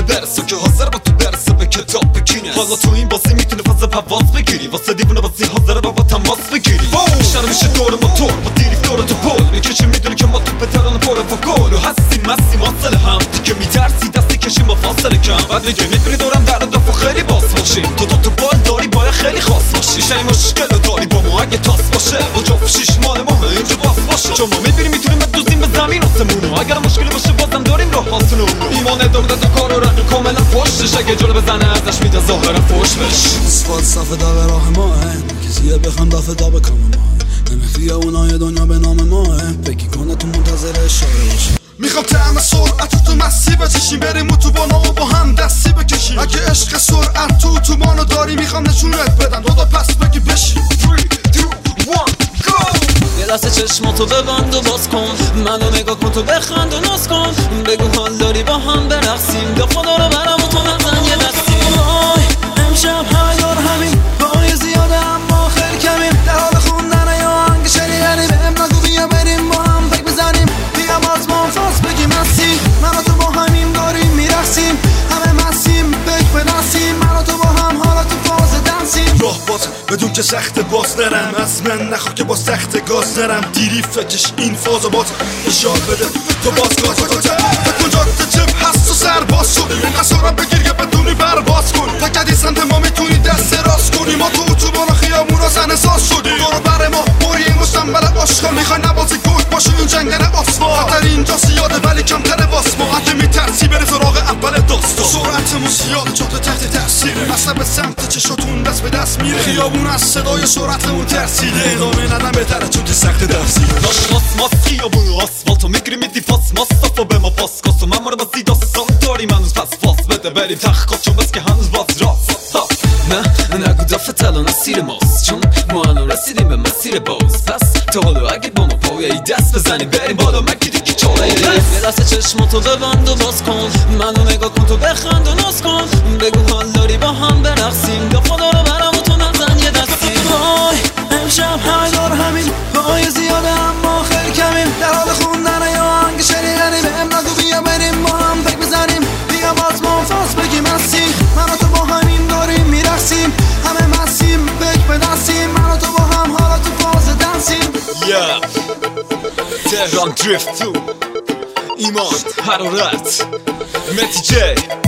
برسه که حاضر با تو درسه به کتاب بکینه. حالا تو این بازی میتونه فاز پواز بگیری، واسه دیوونه بازی حاضره با تماس بگیری. بیشتر میشه دور موتور با دیریف دور تو پول میکشی، میدونی که ما تو بتران پر فوکول و هستیم مسیم واصل هم دیگه میترسی دستی کشیم با فاصله کم. بعد میگه میبری دورم در دفو خیلی باز باشیم، تو بال داری باید خیلی خاص باشی. شای مشکل داری با ما اگه تاس باشه با جفت شیش مال ما اینجا باز باشه. چون ما میبریم میتونیم بدوزیم به زمین آسمونو، اگر مشکلی باشه بازم داریم راه هاتونو. ایمان دورده تو کار و رقی کاملا پشتش، اگه جلو بزنه ازش میده ظاهرا فوش بش. فلسفه دا به راه ماه، کسیه بخوام دفعه دا به کام ماه. نمیخویه اونای دنیا به نام ماه، فکر کنه تو منتظر اشاره باشه. میخوام طعم سرعت تو مسیر بچشیم، بریم اتوبانا و با هم دستی بکشیم. اگه عشق سرعت تو اتوبانو داری میخوام نشونت بدم، دادا پس بگی بشین. 3 2 1 go. یه لحظه چشماتو ببند و باز کن، منو نگاه کن تو بخند و ناز کن، بگو حال داری با هم برقصیم، به خدا رو برم و تو نزن یه دستی. امشب هیار همین پای زیاده اما خیلی کمیم، در حال خوندن یا آهنگ شنیدنی. بهم نگو بیا بریم با هم فکر بزنیم، بیا باز ما فاس بگیم هستی. من و تو با همین داریم میرقصیم، همه مسیم بک بدنسیم، من و تو با هم حالا تو فاز دنسیم. راه باز بدون که سخت باز نرم، از من نخوا که با سخت گاز نرم. دیری فکش این فازو باز اشار بده تو باز گاز بکن. جاده جب هست و سر باز شد، این قصارم بگیر که بدونی بر باز کن. تا کدی سمت ما میتونی دست راست کنی، ما تو اتوبان خیامون را زن ساز شدی. دورو بر ما بوری مستنبل آشغال، میخوای نبازی گوش باشه این جنگل آسفال. خطر اینجا سیاده ولی کمتره باس، ما حتی میترسی بره سراغ اول داستان. سرعتمون زیاده جاده تحت تاثیره، اصلا به سمت چشاتون دست به دست میره. خیابون از صدای سرعتمون ترسیده، ادامه ندم بهتره چون که سخت درسیده. داشت ماس خیابون و آسفالتو میگیری میدی فاس ماستافا به ما پاس کاس و من ماره بازی داستان داریم هنوز پس فاس بده بریم تحقیقات چون بس که هنوز باز راست. نه نگو دفت الان اسیر ماست، چون ما الان رسیدیم به مسیر باز. پس تا حالا اگه با ما پایه‌ای دست بزنیم بریم بالا مگیدی که چاله. یه لحظه چشماتو ببند و باز کن، منو نگاه کن تو بخند و ناز کن، بگو حال داری با هم برقصیم، به خدا رو برم و تو نزن یه دستی. امشب هیار همین پای زیاده اما خیلی کمیم، در حال خوندن یا آهنگ شنیدنی. بهم نگو بیا بریم با هم فکر بزنیم، بیا باز ما فاس بگیم هستی. من و تو با همین داریم میرقصیم، همه مسیم بک بدنسیم، من و تو با هم حالا تو فاز دنسیم. تهران دریفت تو ایمان حرارت متی جی